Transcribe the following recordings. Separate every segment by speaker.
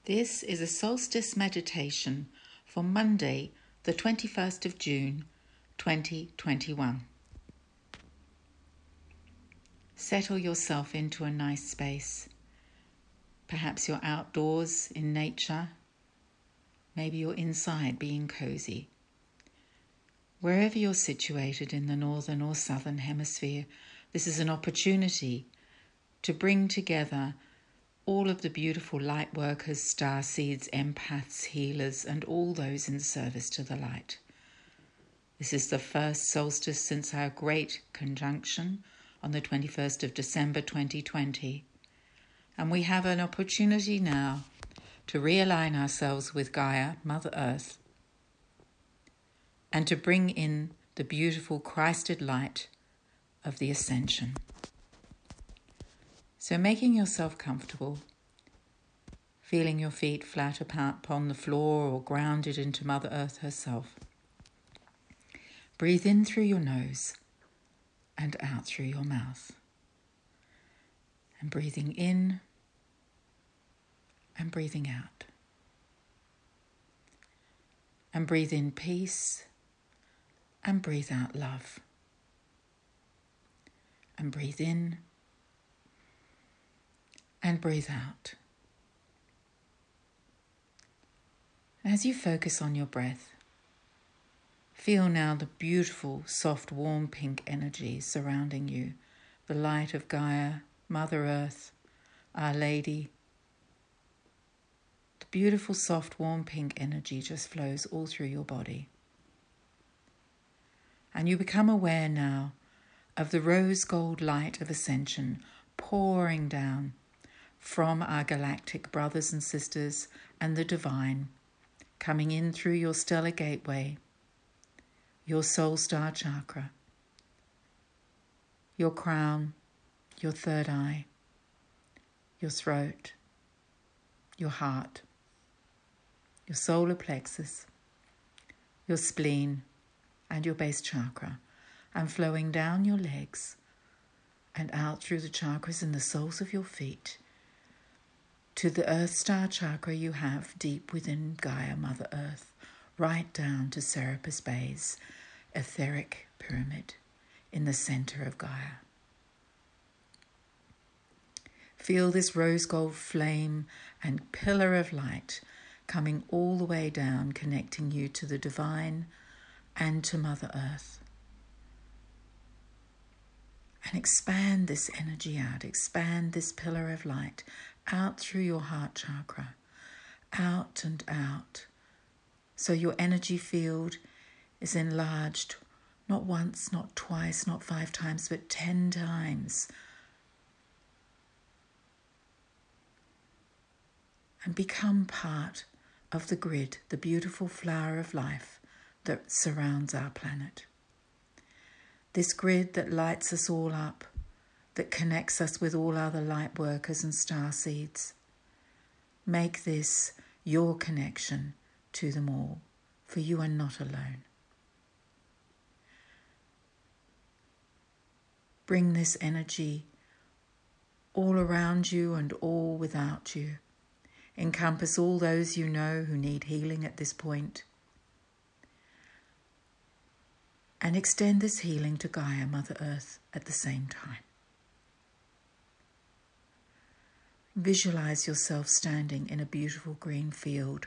Speaker 1: This is a solstice meditation for Monday, the 21st of June, 2021. Settle yourself into a nice space. Perhaps you're outdoors in nature. Maybe you're inside being cozy. Wherever you're situated in the northern or southern hemisphere, this is an opportunity to bring together all of the beautiful light workers, star seeds, empaths, healers, and all those in service to the light. This is the first solstice since our great conjunction on the 21st of December 2020. And we have an opportunity now to realign ourselves with Gaia, Mother Earth, and to bring in the beautiful Christed light of the Ascension. So making yourself comfortable, feeling your feet flat upon the floor or grounded into Mother Earth herself. Breathe in through your nose and out through your mouth. And breathing in and breathing out. And breathe in peace and breathe out love. And breathe in and breathe out. As you focus on your breath, feel now the beautiful, soft, warm pink energy surrounding you, the light of Gaia, Mother Earth, Our Lady. The beautiful, soft, warm pink energy just flows all through your body. And you become aware now of the rose gold light of ascension pouring down from our galactic brothers and sisters and the divine, coming in through your stellar gateway, your soul star chakra, your crown, your third eye, your throat, your heart, your solar plexus, your spleen, and your base chakra, and flowing down your legs and out through the chakras in the soles of your feet to the Earth Star chakra you have deep within Gaia, Mother Earth, right down to Serapis Bey's etheric pyramid in the center of Gaia. Feel this rose gold flame and pillar of light coming all the way down, connecting you to the divine and to Mother Earth. And expand this energy out, expand this pillar of light out through your heart chakra, out and out. So your energy field is enlarged, not once, not twice, not 5 times, but 10 times. And become part of the grid, the beautiful flower of life that surrounds our planet. This grid that lights us all up, that connects us with all other light workers and star seeds. Make this your connection to them all, for you are not alone. Bring this energy all around you and all without you. Encompass all those you know who need healing at this point. And extend this healing to Gaia, Mother Earth, at the same time. Visualize yourself standing in a beautiful green field.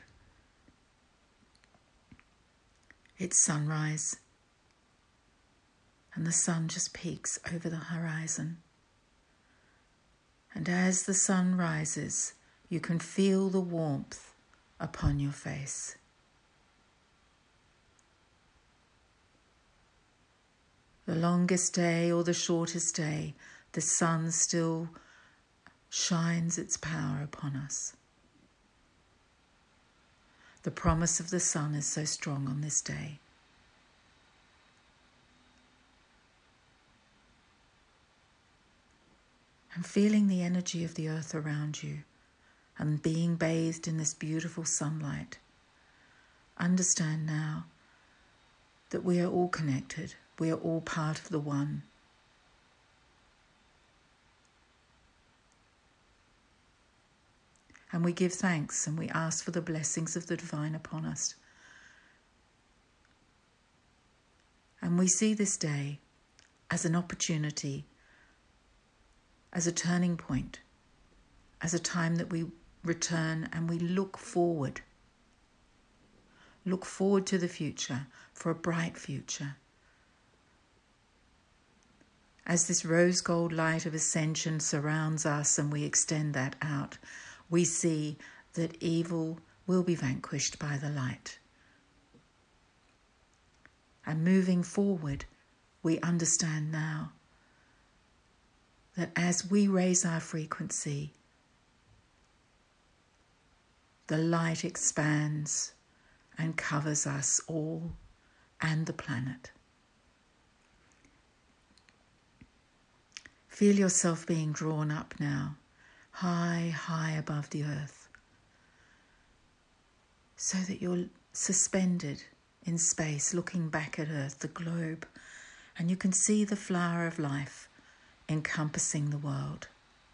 Speaker 1: It's sunrise, and the sun just peeks over the horizon. And as the sun rises, you can feel the warmth upon your face. The longest day or the shortest day, the sun still shines its power upon us. The promise of the sun is so strong on this day. And feeling the energy of the earth around you and being bathed in this beautiful sunlight, understand now that we are all connected. We are all part of the one. And we give thanks and we ask for the blessings of the divine upon us. And we see this day as an opportunity, as a turning point, as a time that we return and we look forward. Look forward to the future, for a bright future. As this rose gold light of ascension surrounds us and we extend that out, we see that evil will be vanquished by the light. And moving forward, we understand now that as we raise our frequency, the light expands and covers us all and the planet. Feel yourself being drawn up now, high, high above the earth, so that you're suspended in space, looking back at Earth, the globe, and you can see the flower of life encompassing the world.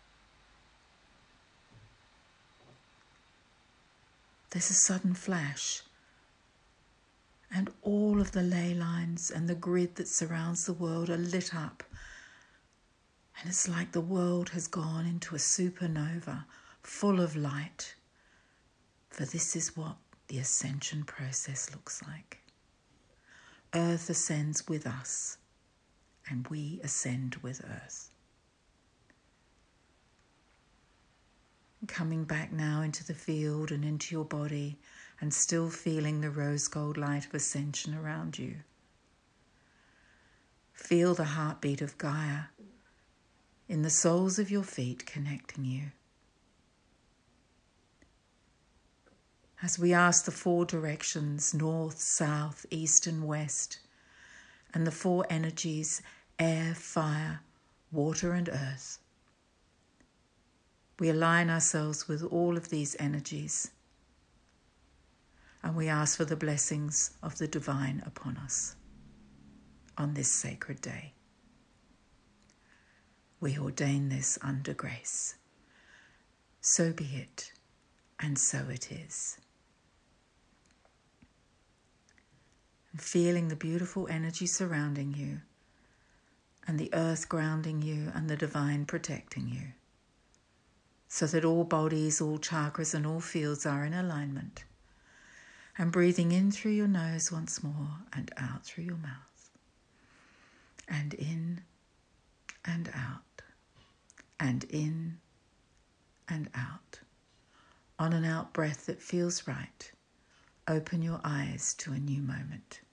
Speaker 1: There's a sudden flash, and all of the ley lines and the grid that surrounds the world are lit up. And it's like the world has gone into a supernova full of light. For this is what the ascension process looks like. Earth ascends with us, and we ascend with Earth. Coming back now into the field and into your body, and still feeling the rose gold light of ascension around you. Feel the heartbeat of Gaia in the soles of your feet connecting you. As we ask the four directions, north, south, east and west, and the four energies, air, fire, water and earth, we align ourselves with all of these energies, and we ask for the blessings of the divine upon us on this sacred day. We ordain this under grace. So be it, and so it is. And feeling the beautiful energy surrounding you, and the earth grounding you, and the divine protecting you, so that all bodies, all chakras, and all fields are in alignment. And breathing in through your nose once more, and out through your mouth. And in and out, and in and out. On an out breath that feels right, open your eyes to a new moment.